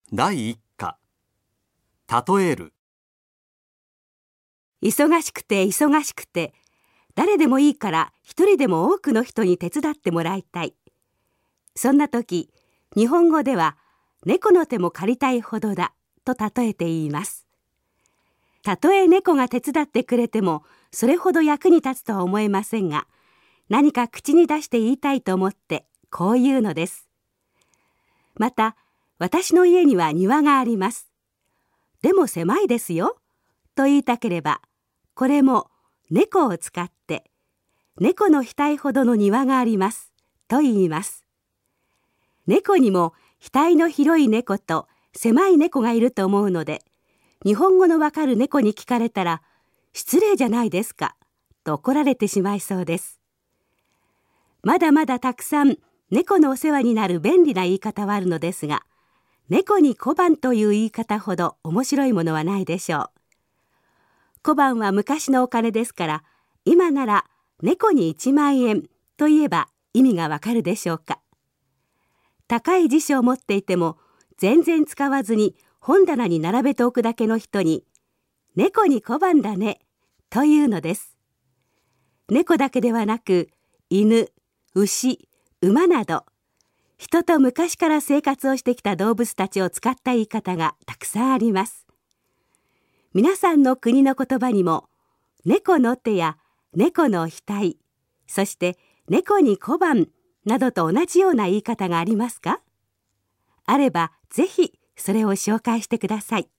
第一課。例える。 忙しくて忙しくて、誰でもいいから一人でも多くの人に手伝ってもらいたい。そんな時、日本語では猫の手も借りたいほどだと例えて言います。たとえ猫が手伝ってくれてもそれほど役に立つとは思えませんが、何か口に出して言いたいと思ってこう言うのです。また、私の家には庭があります。でも狭いですよと言いたければ、これも猫を使って猫の額ほどの庭がありますと言います。猫にも額の広い猫と狭い猫がいると思うので、日本語のわかる猫に聞かれたら失礼じゃないですかと怒られてしまいそうです。まだまだたくさん猫のお世話になる便利な言い方はあるのですが、猫に小判という言い方ほど面白いものはないでしょう。小判は昔のお金ですから、今なら猫に1万円と言えば意味がわかるでしょうか。高い辞書を持っていても全然使わずに本棚に並べておくだけの人に、猫に小判だねというのです。猫だけではなく、犬、牛、馬など、人と昔から生活をしてきた動物たちを使った言い方がたくさんあります。皆さんの国の言葉にも、猫の手や猫の額、そして猫に小判などと同じような言い方がありますか？あればぜひそれを紹介してください。